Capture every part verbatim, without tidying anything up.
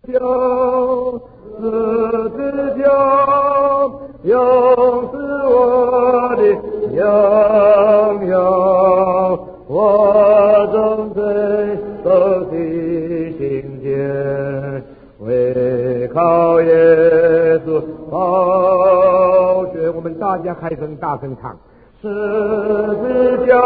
救，十字架永是我的拥有，我终罪都的心间，为靠耶稣宝血。我们大家开声大声唱，十字架，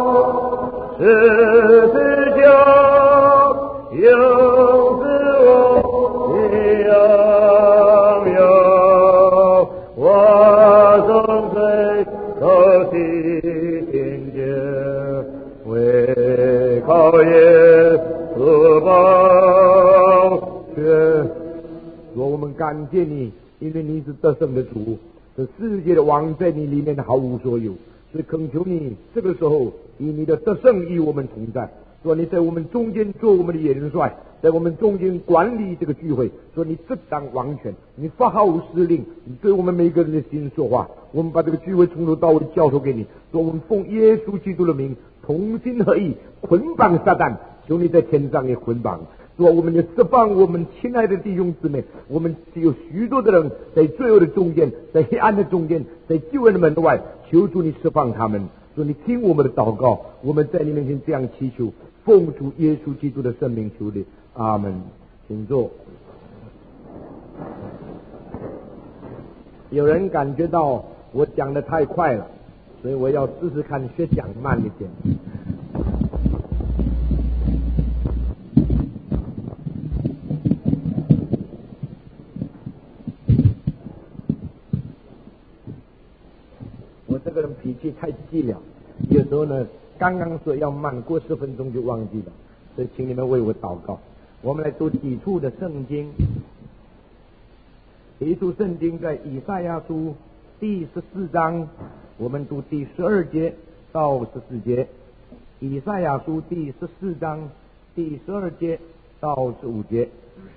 十字架永是我的拥有，我终罪都的心间，为靠耶稣宝血。主，我们感谢你，因为你是得胜的主，这世界的王在你里面毫无所有，所以恳求你这个时候以你的得胜与我们同在。说你在我们中间做我们的元帅，在我们中间管理这个聚会。说你执掌王权，你发号施令，你对我们每个人的心说话。我们把这个聚会从头到尾交托给你。说我们奉耶稣基督的名，同心合意捆绑撒旦，求你在天上也捆绑。说我们也释放我们亲爱的弟兄姊妹，我们有许多的人在罪恶的中间，在黑暗的中间，在救恩的门外，求主你释放他们。说你听我们的祷告，我们在你面前这样祈求，奉主耶稣基督的圣名求你，阿门。请坐。有人感觉到我讲的太快了，所以我要试试看学讲慢一点。我这个人脾气太急了，有时候呢刚刚说要慢，过十分钟就忘记了，所以请你们为我祷告。我们来读几处的圣经。第一处圣经在以赛亚书第十四章，我们读第十二节到十四节。以赛亚书第十四章第十二节到十五节。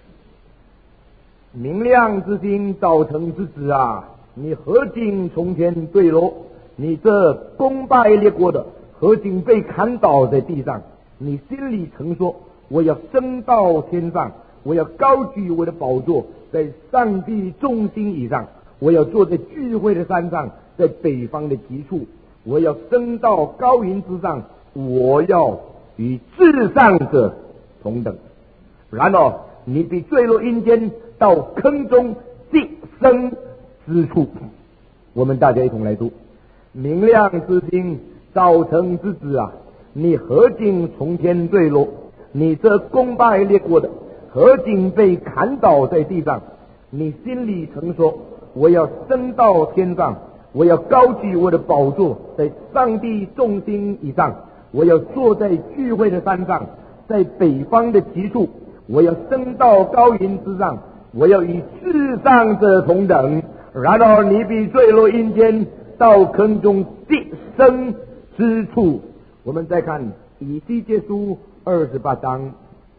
明亮之星，早晨之子啊，你何竟从天坠落？你这攻败列国的，何竟被砍倒在地上？你心里曾说，我要升到天上，我要高举我的宝座，在上帝众星以上，我要坐在聚会的山上，在北方的极处，我要升到高云之上，我要与至上者同等。然而你必坠落阴间，到坑中必生之处。我们大家一同来读。明亮之星，早晨之子啊，你何竟从天坠落？你这攻败列国的，何竟被砍倒在地上？你心里曾说，我要升到天上，我要高举我的宝座，在上帝众星以上，我要坐在聚会的山上，在北方的极处，我要升到高云之上，我要与至上者同等。然而你必坠落阴间，到坑中必生之处。我们再看以西结书二十八章，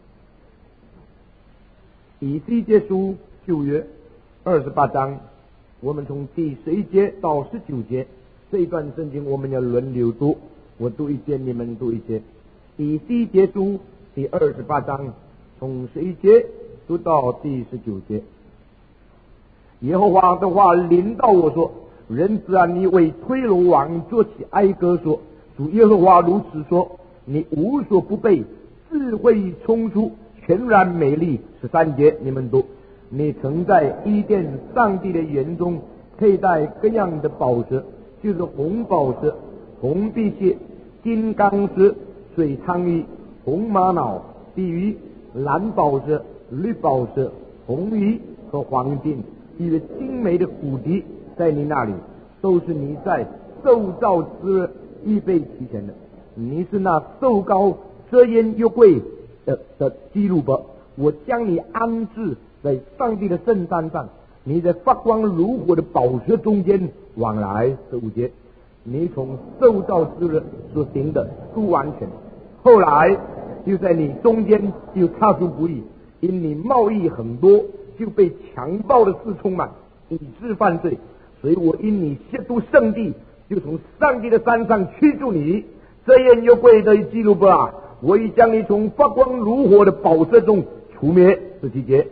以西结书旧约二十八章，我们从第十一节到十九节这一段圣经，我们要轮流读，我读一节，你们读一节。以西结书第二十八章，从十一节读到第十九节。耶和华的话临到我说，人子啊，你为推罗王作起哀歌说，主耶和华如此说，你无所不备，智慧充足，全然美丽。十三节你们读。你曾在伊甸上帝的园中佩戴各样的宝石，就是红宝石、红碧血、金刚石、水苍鱼、红玛瑙、碧玉、蓝宝石、绿宝石、红鱼和黄金，一个精美的骨笛在你那里，都是你在受造之日预备提前的。你是那瘦高遮烟又贵的的基路伯，我将你安置在上帝的圣山上，你在发光如火的宝石中间往来。十五节，你从受造之日所行的不完全，后来就在你中间就差出不义，因你贸易很多，就被强暴的事充满，以致犯罪。所以我因你亵渎圣地，就从上帝的山上驱逐你。这样又贵的基路伯啊，我已将你从发光如火的宝石中除灭。十七节，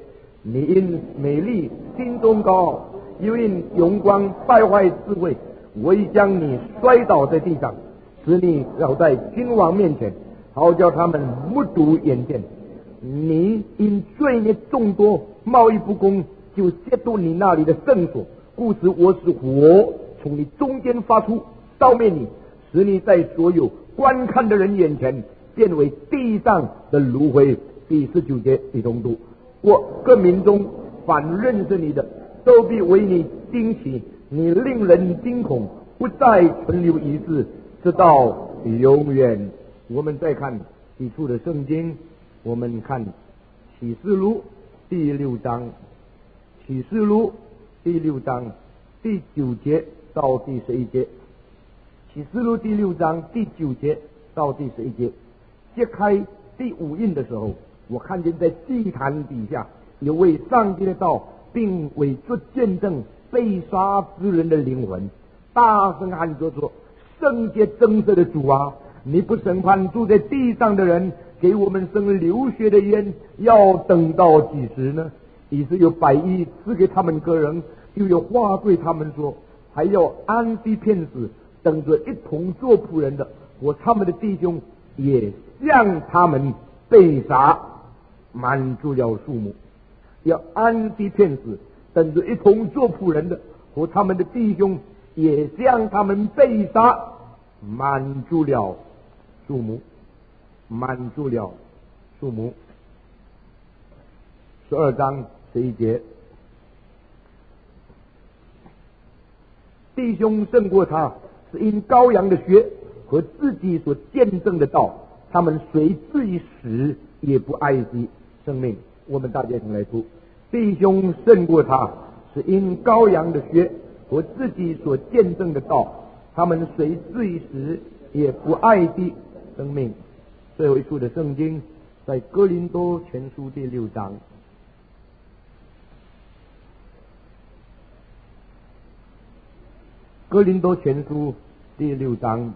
你因美丽心中高傲，又因荣光败坏智慧，我已将你摔倒在地上，使你倒在君王面前，好叫他们目睹眼见。你因罪孽众多，贸易不公，就亵渎你那里的圣所，故此我使火从你中间发出，烧灭你，使你在所有观看的人眼前变为地上的炉灰。第十九节第中读，我各民中凡认识你的，都必为你惊奇，你令人惊恐，不再存留一字，直到永远。我们再看几处的圣经，我们看启示录第六章，启示录第六章第九节到第十一节，启示录第六章第九节到第十一节。揭开第五印的时候，我看见在祭坛底下有为上帝的道并为做见证被杀之人的灵魂，大声喊着说：圣洁真实的主啊，你不审判住在地上的人，给我们生流血的烟，要等到几时呢？于是有百亿赐给他们个人，又有话对他们说，还要安息片时，等着一同做仆人的，我他们的弟兄也向他们被杀，满足了数目。要安息片时，等着一同做仆人的，和他们的弟兄也向他们被杀，满足了数目，满足了数目。十二章十一节，弟兄胜过他，是因羔羊的血和自己所见证的道，他们虽至于死，也不爱惜生命。我们大家一同来读：弟兄胜过他，是因羔羊的血和自己所见证的道，他们虽至于死，也不爱惜生命。最后一处的圣经在哥林多前书第六章，哥林多前书第六章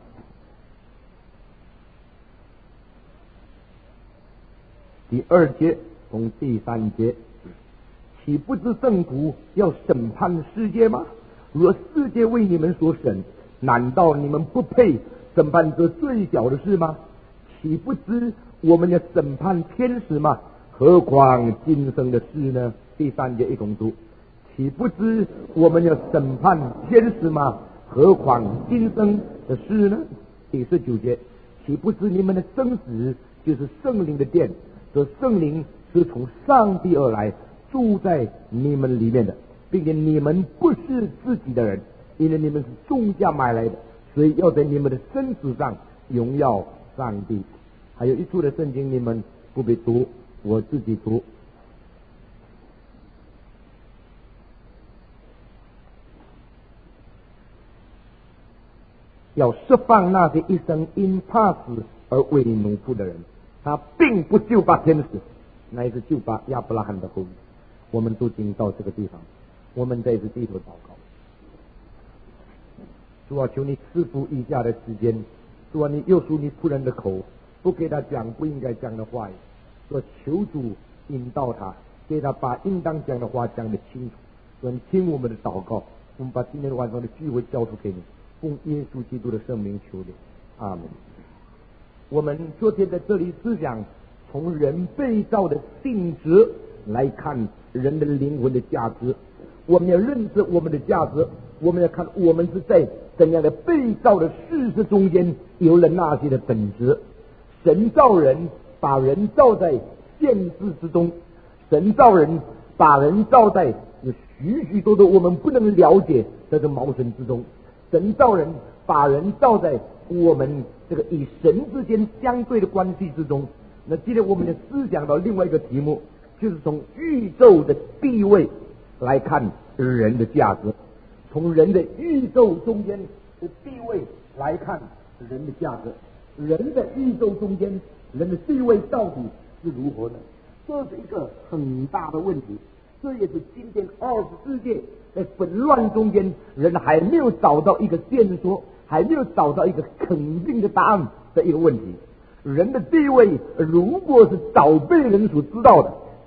第二节从第三节，岂不知圣徒要审判世界吗？若世界为你们所审，难道你们不配审判这最小的事吗？岂不知我们要审判天使吗？何况今生的事呢？第三节一同读：岂不知我们要审判天使吗？何况今生的事呢？第十九节：岂不知你们的生死就是圣灵的殿，这圣灵是从上帝而来，住在你们里面的，并且你们不是自己的人，因为你们是重价买来的，所以要在你们的身子上荣耀上帝。还有一处的圣经你们不必读，我自己读。要释放那些一生因怕死而为奴仆的人，他并不就把天使，乃是就把亚伯拉罕的后裔。我们都经到这个地方，我们在这低头祷告。主啊，求你赐福以下的时间，主啊，你又属你仆人的口，不给他讲不应该讲的话语，说求主引导他，给他把应当讲的话讲得清楚。说你听我们的祷告，我们把今天晚上的聚会交出给你，奉耶稣基督的圣名求你，阿门。我们昨天在这里思想从人被造的性质来看人的灵魂的价值，我们要认识我们的价值，我们要看我们是在怎样的被造的事实中间有了那些的本质。神造人，把人造在限制之中，神造人把人造在有许许多多我们不能了解这个矛盾之中。神造人把人造在我们这个与神之间相对的关系之中。那今天我们就思想到另外一个题目，就是从宇宙的地位来看人的价值，从人的宇宙中间的地位来看人的价值。人的宇宙中间人的地位到底是如何呢？这是一个很大的问题，这也是今天二十世纪在纷乱中间人还没有找到一个线索，还没有找到一个肯定的答案的一个问题。人的地位如果是早被人所知道的，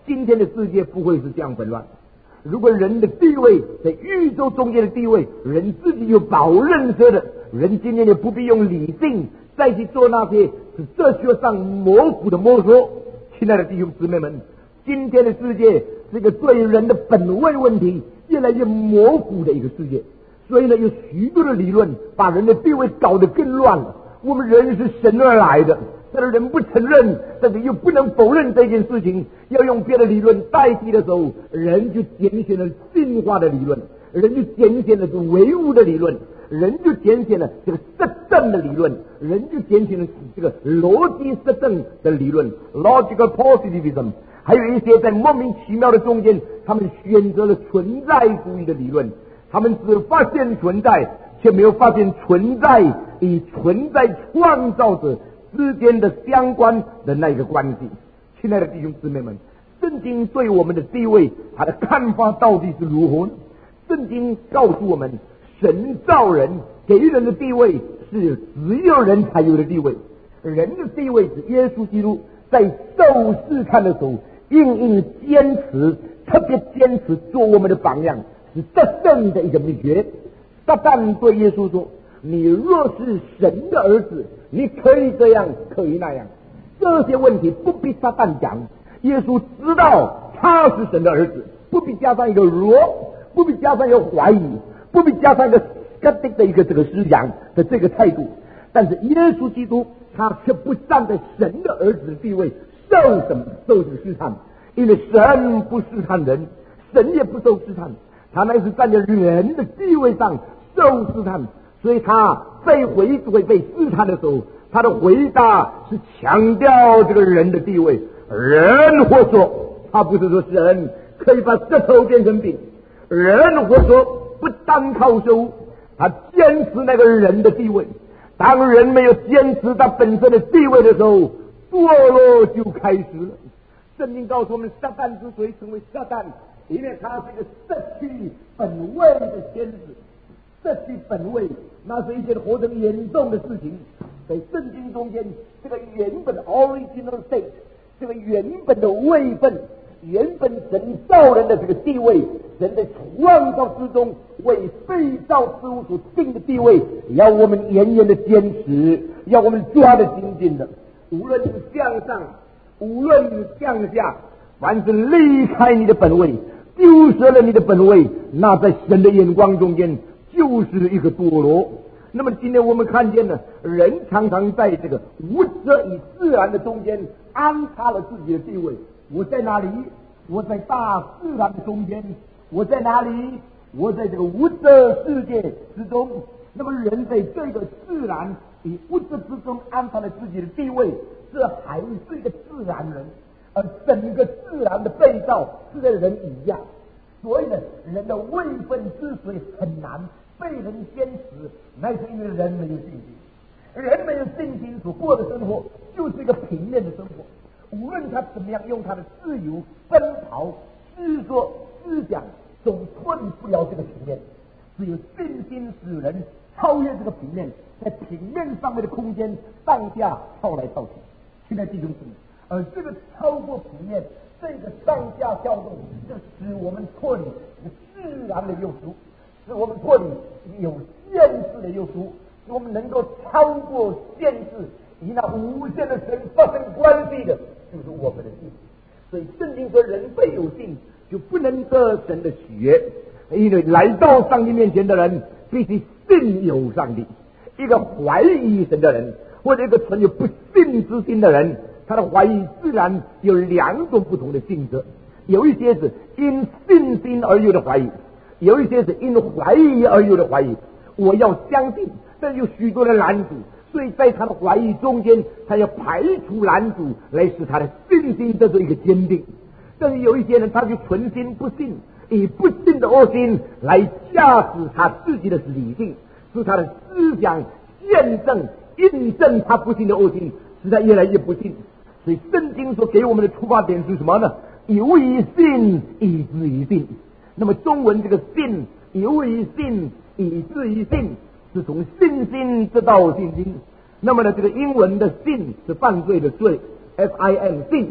今天的世界不会是这样纷乱。如果人的地位在宇宙中间的地位，人自己有保认识的，人今天也不必用理性再去做那些是哲学上模糊的摸索。亲爱的弟兄姊妹们，今天的世界是一个对人的本位问题越来越模糊的一个世界，所以呢，有许多的理论把人的地位搞得更乱了。我们人是神而来的，但是人不承认，但是又不能否认这件事情，要用别的理论代替的时候，人就拣选了进化的理论，人就拣选了这个唯物的理论，人就拣选了这个实证的理论，人就拣选了这个逻辑实证的理论 （logical positivism）。还有一些在莫名其妙的中间，他们选择了存在主义的理论，他们只发现存在，却没有发现存在与存在创造者之间的相关的那个关系。亲爱的弟兄姊妹们，圣经对我们的地位，他的看法到底是如何呢？圣经告诉我们，神造人给人的地位是只有人才有的地位，人的地位是耶稣基督在受试探的时候，硬硬坚持，特别坚持做我们的榜样，是得胜的一个秘诀。撒旦对耶稣说：“你若是神的儿子，你可以这样，可以那样。”这些问题不必撒旦讲，耶稣知道他是神的儿子，不必加上一个若，不必加上一个怀疑，不必加上一个 skeptic 的一个这个思想的这个态度。但是耶稣基督他却不站在神的儿子的地位受什么受这个试探，因为神不试探人，神也不受试探，他乃是站在人的地位上受试探，所以他被回会被试探的时候，他的回答是强调这个人的地位。人或说，他不是说神可以把石头变成饼，人或说不单靠手，他坚持那个人的地位。当人没有坚持他本身的地位的时候，堕落就开始了。圣经告诉我们，撒旦之所以成为撒旦，因为他是一个失去本位的天使。失去本位，那是一件何等严重的事情。在圣经中间，这个原本 original state， 这个原本的位分，原本神造人的这个地位，神在创造之中为被造之物所定的地位，要我们严严的坚持，要我们抓得紧紧的。无论向上，无论向下，凡是离开你的本位，丢失了你的本位，那在神的眼光中间就是一个堕落。那么今天我们看见呢，人常常在这个物质与自然的中间安插了自己的地位。我在哪里？我在大自然的中间。我在哪里？我在这个物质世界之中。那么人在这个自然与物质之中安插了自己的地位，这还是一个自然人，而整个自然的被造是在人以下。所以呢，人的位分之所以很难被人坚持，那是因为人没有信心。人没有信心所过的生活就是一个平面的生活，无论他怎么样用他的自由奔跑、思说、思想，总脱离不了这个平面。只有信心使人超越这个平面，在平面上面的空间上下跳来跳去。现在弟兄姊妹，而这个超过平面，这个上下跳动，就使我们脱离自然的诱束，使我们脱离有限制的诱束，使我们能够超过限制，与那无限的神发生关系的，就是我们的信。所以圣经说，人非有信就不能得神的喜悦。因为来到上帝面前的人必须信有上帝。一个怀疑神的人，或者一个存有不信之心的人，他的怀疑自然有两种不同的性质。有一些是因信心而有的怀疑，有一些是因怀疑而有的怀疑。我要相信，但有许多的拦阻，所以在他的怀疑中间，他要排除拦阻，来使他的信心得到一个坚定。但是有一些人，他就存心不信，以不信的恶心来驾驶他自己的理性，使他的思想验证、印证他不信的恶心，使他越来越不信。所以圣经所给我们的出发点是什么呢？由于信以至于信。那么中文这个信，由于信以至于信，是从信心得到信心。那么呢，这个英文的信是犯罪的罪 ，F I N 信。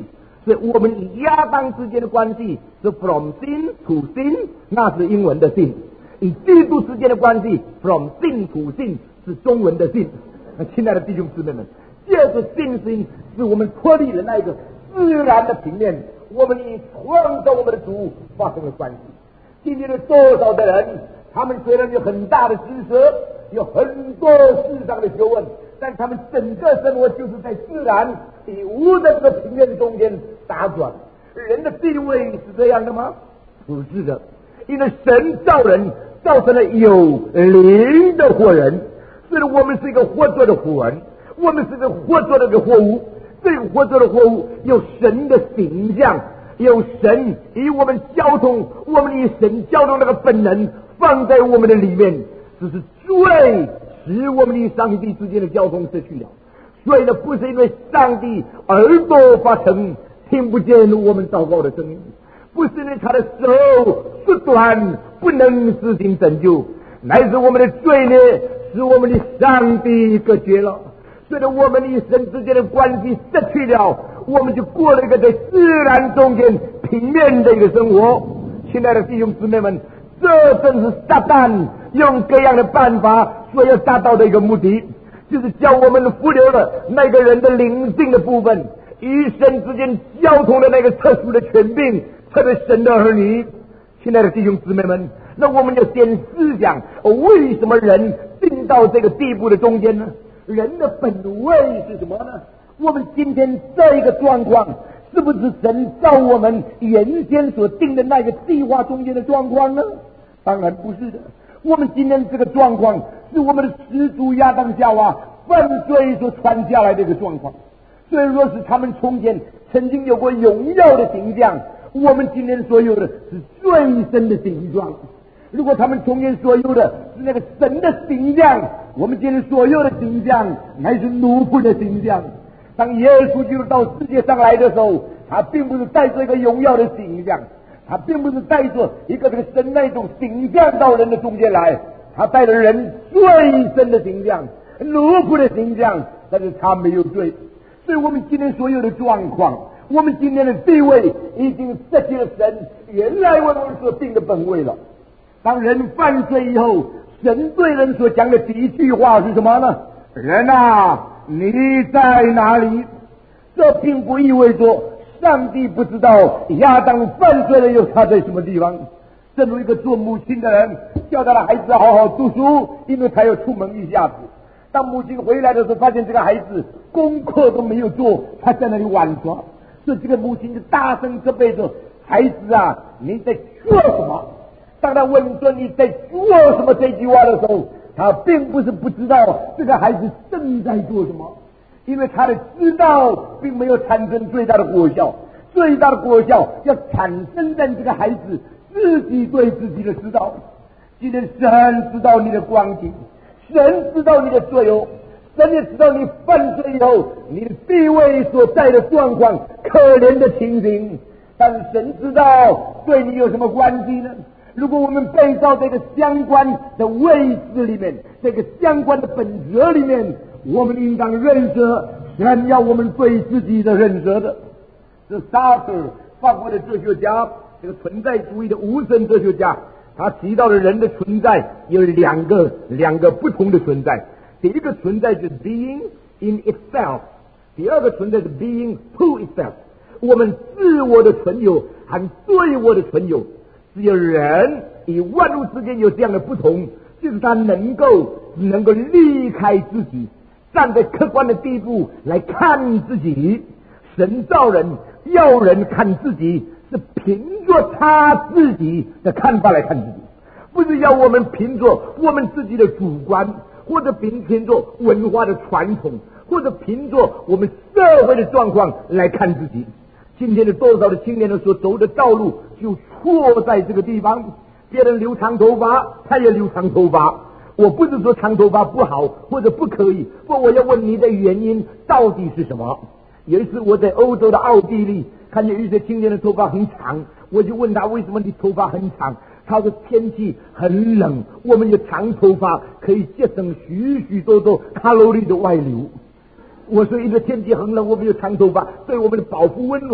所以我们与亚当之间的关系是 from sin to sin， 那是英文的 sin； 与基督之间的关系 from sin to sin 是中文的 sin。亲爱的弟兄姊妹们，借着信心是我们脱离了那一个自然的平面，我们与创造我们的主发生了关系。今天的多少的人，他们虽然有很大的知识，有很多世上的学问，但他们整个生活就是在自然与无的这个平面中间打转。人的地位是这样的吗？不是的，因为神造人造成了有灵的活人，所以我们是一个活着的活人，我们是一个活着的活物。这个活着的活物有神的形象，有神与我们交通，我们与神交通那个本能放在我们的里面，只是罪使我们与上帝之间的交通失去了。所以呢，不是因为上帝耳朵发沉听不见我们祷告的声音，不是因为他的手缩短不能施行拯救，乃是我们的罪孽使我们的上帝隔绝了。所以我们与神之间的关系失去了，我们就过了一个在自然中间平面的一个生活。亲爱的弟兄姊妹们，这正是撒旦用各样的办法所要达到的一个目的，就是叫我们忽略了那个人的灵性的部分，与神之间交通的那个特殊的权柄，特别神的儿女。亲爱的弟兄姊妹们，那我们要先思想，为什么人进到这个地步的中间呢？人的本位是什么呢？我们今天这个状况，是不是神照我们原先所定的那个计划中间的状况呢？当然不是的。我们今天这个状况，是我们的始祖亚当夏娃犯罪所传下来的一个状况。所以若是他们从前曾经有过荣耀的形象，我们今天所有的是罪身的形状。如果他们从前所有的是那个神的形象，我们今天所有的形象乃是奴仆的形象。当耶稣基督到世界上来的时候，他并不是带着一个荣耀的形象，他并不是带着一个这个神那种形象到人的中间来，他带着人罪身的形象，奴仆的形象，但是他没有罪。所以我们今天所有的状况，我们今天的地位已经失去了神原来为我们所定的本位了。当人犯罪以后，神对人所讲的第一句话是什么呢？人啊，你在哪里？这并不意味着上帝不知道亚当犯罪了以后他在什么地方。正如一个做母亲的人叫他的孩子好好读书，因为他要出门一下子。当母亲回来的时候，发现这个孩子功课都没有做，他在那里玩耍，所以这个母亲就大声责备着孩子啊，你在做什么？当他问说你在做什么这句话的时候，他并不是不知道这个孩子正在做什么，因为他的知道并没有产生最大的果效，最大的果效要产生在这个孩子自己对自己的知道。今天神知道你的光景，神知道你的罪恶，神也知道你犯罪以后你的地位所在的状况，可怜的情形，但是神知道对你有什么关系呢？如果我们被到这个相关的位置里面，这个相关的本质里面，我们应当认识神要我们对自己的认识的。这沙特法国的哲学家，这个存在主义的无神哲学家，他提到的人的存在有两个两个不同的存在。第一个存在是 being in itself， 第二个存在是 being to itself。我们自我的存有和对我的存有，只有人与万物之间有这样的不同，就是他能够能够离开自己，站在客观的地步来看自己。神造人要人看自己，是凭着他自己的看法来看自己，不是要我们凭着我们自己的主观，或者凭凭着文化的传统，或者凭着我们社会的状况来看自己。今天的多少的青年人所走的道路就错在这个地方。别人留长头发，他也留长头发。我不是说长头发不好或者不可以，不，我要问你的原因到底是什么？有一次我在欧洲的奥地利看见一些青年的头发很长，我就问他为什么你头发很长？他说天气很冷，我们有长头发可以节省许许多多卡路里的外流。我说因为天气很冷，我们有长头发，对我们的保护温暖。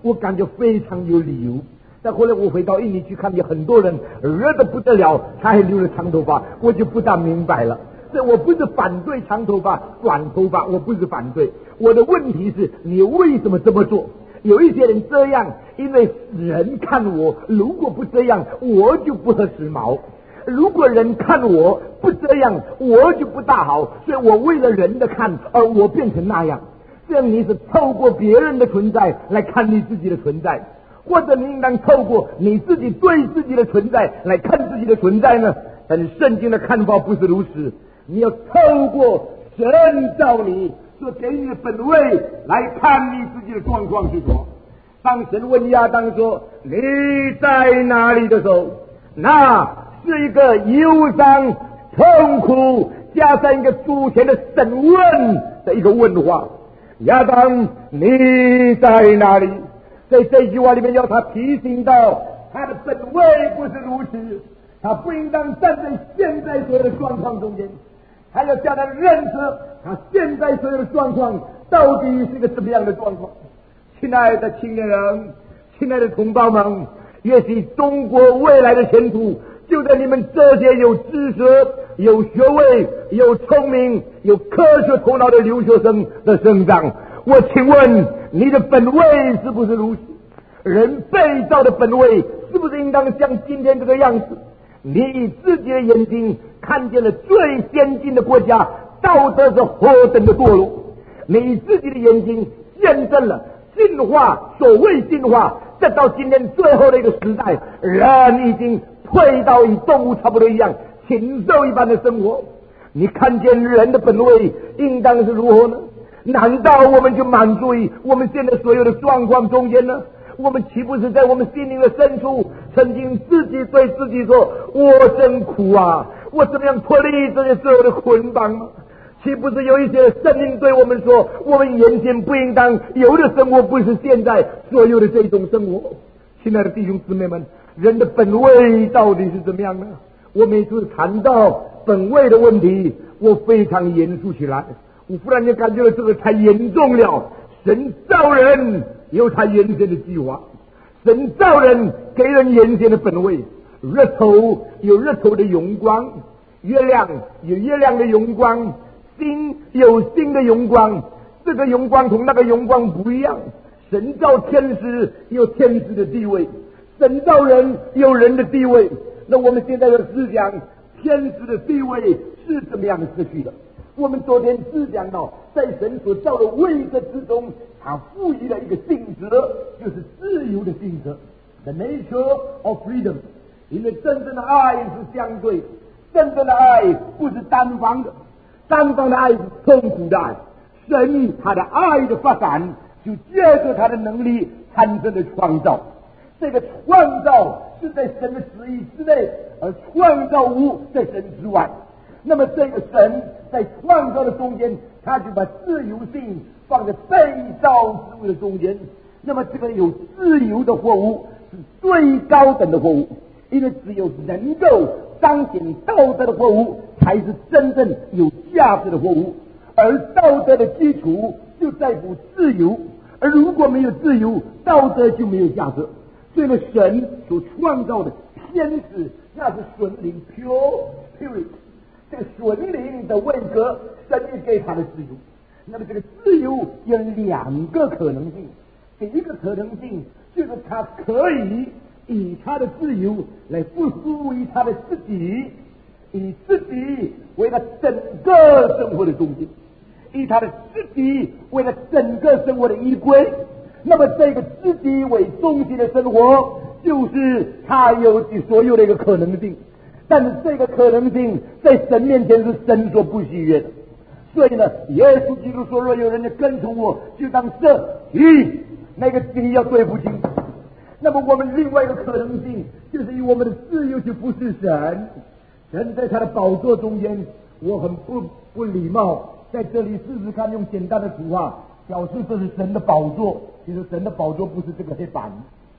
我感觉非常有理由。但后来我回到印尼去看见很多人热得不得了，他还留了长头发，我就不大明白了。所以我不是反对长头发短头发，我不是反对，我的问题是你为什么这么做？有一些人这样，因为人看我如果不这样，我就不合时髦，如果人看我不这样，我就不大好，所以我为了人的看而我变成那样。这样你是透过别人的存在来看你自己的存在，或者你应当透过你自己对自己的存在来看自己的存在呢？但是圣经的看法不是如此，你要透过神造你所给你的本位来看你自己的状况是什么。当神问亚当说你在哪里的时候，那是一个忧伤痛苦加上一个主权的审问的一个问话。亚当你在哪里？在这句话里面要他提醒到他的本位不是如此，他不应当站在现在所有的状况中间，他要叫他认识他现在所有的状况到底是一个什么样的状况。亲爱的青年人，亲爱的同胞们，也许中国未来的前途就在你们这些有知识、有学位、有聪明、有科学头脑的留学生的身上。我请问你的本位是不是如此？人被造的本位是不是应当像今天这个样子？你以自己的眼睛看见了最先进的国家道德是何等的堕落，你以自己的眼睛见证了进化，所谓进化，这到今天最后的一个时代，人已经退到与动物差不多一样禽兽一般的生活。你看见人的本位应当是如何呢？难道我们就满足于我们现在所有的状况中间呢？我们岂不是在我们心灵的深处曾经自己对自己说，我真苦啊，我怎么样脱离这些所有的捆绑吗？岂不是有一些声音对我们说，我们原先不应当有的生活不是现在所有的这种生活。亲爱的弟兄姊妹们，人的本位到底是怎么样呢？我每次谈到本位的问题，我非常严肃起来，我忽然间感觉到这个太严重了。神造人有他原先的计划，神造人给人原先的本位。日头有日头的荣光，月亮有月亮的荣光，星有星的荣光，这个荣光同那个荣光不一样。神造天使有天使的地位，神造人有人的地位。那我们现在的思想，天使的地位是怎么样的失去的？我们昨天思想到，在神所造的位格之中，他赋予了一个性质，就是自由的性质 ，the nature of freedom。因为真正的爱是相对，真正的爱不是单方的，单方的爱是痛苦的爱。神他的爱的发展，就借着他的能力产生了创造。这个创造是在神的旨意之内，而创造物在神之外。那么这个神在创造的中间，他就把自由性放在被造之物的中间。那么这个有自由的货物是最高等的货物，因为只有能够彰显道德的货物才是真正有价值的货物。而道德的基础就在乎自由，而如果没有自由，道德就没有价值。所以呢，神所创造的天使那是纯灵 pure spirit， 这个纯灵的位格，神也给他的自由。那么这个自由有两个可能性，第一个可能性就是他可以以他的自由来不输于他的自己，以自己为了整个生活的中心，以他的自己为了整个生活的依归。那么这个自己为中心的生活，就是他有的所有的一个可能性。但是这个可能性在神面前是神所不喜悦的。所以呢，耶稣基督说，若有人要跟从我，就当舍己，那个己要对不起。那么我们另外一个可能性，就是以我们的自由去服侍神。神在他的宝座中间，我很不不礼貌，在这里试试看用简单的图画表示这是神的宝座。其实神的宝座不是这个黑板，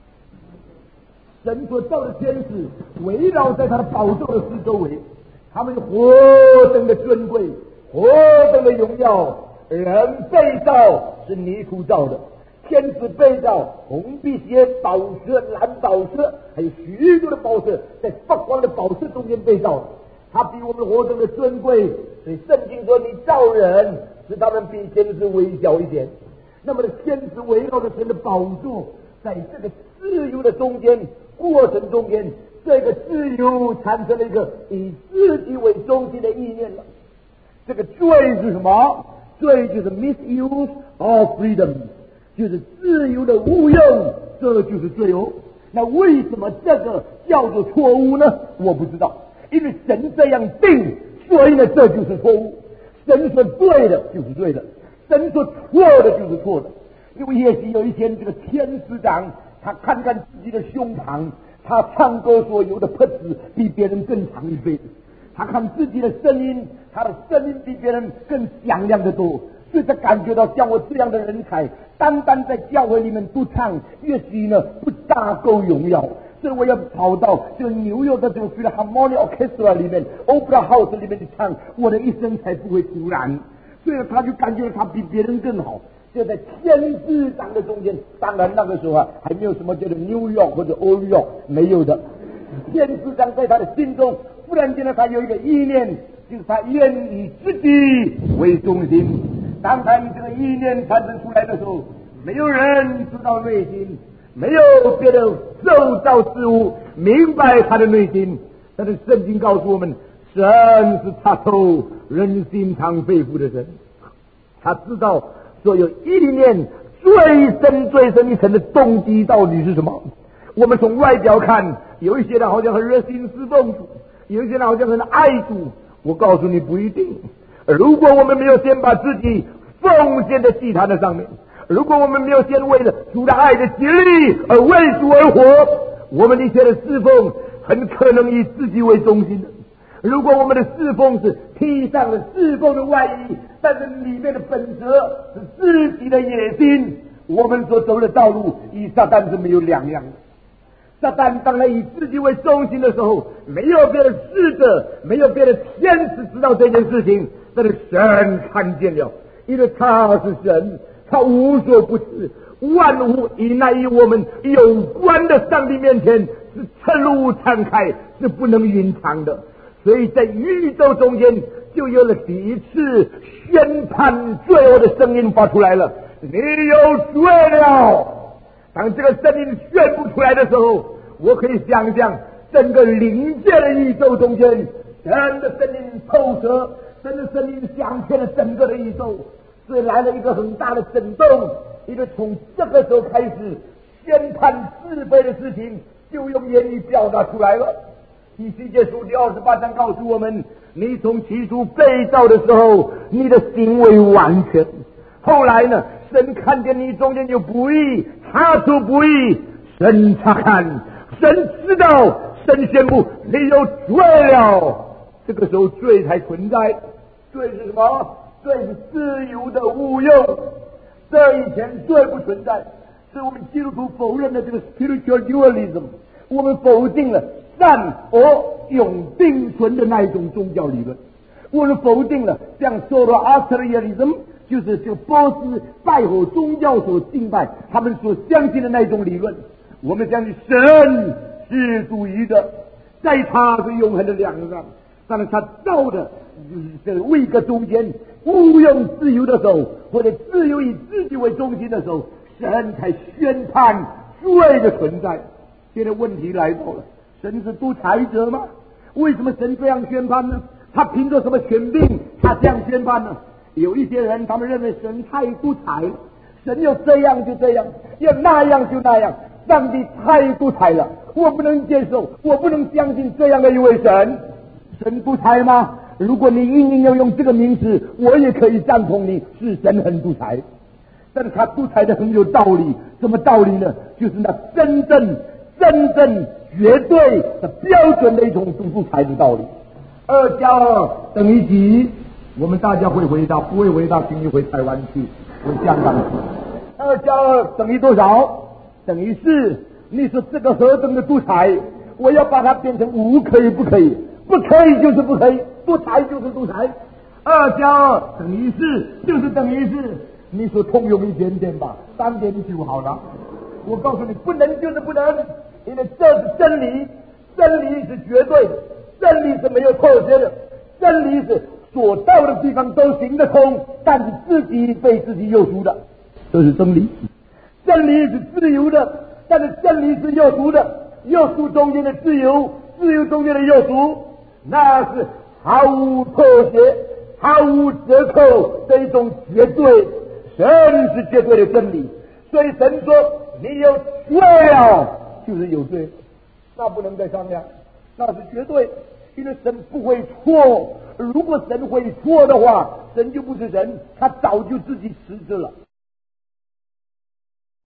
神所造的天使围绕在他的宝座的四周围，他们何等的尊贵，何等的荣耀。人被造是泥土造的， 天子被造，红碧血、宝石、蓝宝石，还有许多的宝石，在发光的宝石中间被造。他比我们活着的尊贵，所以圣经说你造人，使他们比天子微小一点。那么的天子围绕着神的宝座，在这个自由的中间过程中间，这个自由产生了一个以自己为中心的意念了。这个罪是什么？罪就是 misuse of freedom， 就是自由的误用，这就是罪哦。那为什么这个叫做错误呢？我不知道，因为神这样定，所以呢这就是错误。神说对的就是对的，神说错的就是错的。因为也许有一天这个天使长，他看看自己的胸膛，他唱歌所有的拍子比别人更长一倍，他看自己的声音，他的声音比别人更响亮得多，所以他感觉到像我这样的人才，单单在教会里面不唱，也许呢不大够荣耀，所以我要跑到这个纽约的这个 Philharmonic Orchestra 里面 Opera House 里面去唱，我的一生才不会突然。所以他就感觉他比别人更好。就在天使长的中间，当然那个时候啊还没有什么叫做 New York 或者 Old York， 没有的。天使长在他的心中，忽然间呢，他有一个意念，就是他愿以自己为中心。当他这个意念产生出来的时候，没有人知道内心，没有别的受造事物明白他的内心。但是圣经告诉我们，神是察透人心肠肺腑的神，他知道所有意念最深最深一层的动机到底是什么。我们从外表看，有一些人好像很热心侍奉主，有一些人好像很爱主。我告诉你不一定。如果我们没有先把自己奉献在祭坛的上面，如果我们没有先为了主的爱的竭力而为主而活，我们一切的侍奉很可能以自己为中心的。如果我们的侍奉是披上了侍奉的外衣，但是里面的本质是自己的野心，我们所走的道路与撒旦是没有两样的。撒旦当然以自己为中心的时候，没有别的使者，没有别的天使知道这件事情，但是神看见了，因为他是神，他无所不知，万物以乃与我们有关的上帝面前是赤露敞开，是不能隐藏的。所以在宇宙中间就有了第一次宣判罪恶的声音发出来了，你有罪了。当这个声音宣布出来的时候，我可以想象整个灵界的宇宙中间，神的声音透彻，神的声音响遍了整个的宇宙，所以来了一个很大的震动。因为从这个时候开始，宣判是非的事情就用言语表达出来了。以西结书第二十八章告诉我们，你从起初被造的时候，你的行为完全。后来呢，神看见你中间有不义，查出不义，神查看，神知道，神宣布你有罪了。这个时候罪才存在。罪是什么？罪是自由的误用。这以前罪不存在，是我们基督徒否认了这个 spiritual dualism， 我们否定了善恶永并存的那一种宗教理论，我们否定了像 Zoroastrianism， 就是这个波斯拜火宗教所敬拜他们所相信的那一种理论。我们相信神是独一的，在他是永恒的良善，但是他造的这个位格中间误用自由的时候，或者自由以自己为中心的时候，神才宣判罪的存在。现在问题来到了，神是独裁者吗？为什么神这样宣判呢？他凭着什么权柄他这样宣判呢？有一些人他们认为神太独裁了，神要这样就这样，要那样就那样，上帝太独裁了，我不能接受，我不能相信这样的一位神。神独裁吗？如果你硬硬要用这个名词，我也可以赞同你是神很独裁，但是他独裁的很有道理。什么道理呢？就是那真正真正绝对的标准的一种独裁的道理。二加二等于几？我们大家会回答，不会回答请你回台湾去，回香港去。二加二等于多少？等于四。你说这个何等的独裁，我要把它变成五，可以不可以？不可以就是不可以，独裁就是独裁。二加二等于四，就是等于四。 你说通用一点点吧，三点九好了。我告诉你，不能就是不能，因为这是真理，真理是绝对的，真理是没有妥协的，真理是所到的地方都行得通，但是自己被自己约束的，这是真理。真理是自由的，但是真理是约束的，约束中间的自由，自由中间的约束，那是毫无妥协、毫无折扣的一种绝对。神是绝对的真理，所以神说你有罪了，就是有罪，那不能再商量，那是绝对，因为神不会错。如果神会错的话，神就不是人，他早就自己辞职了。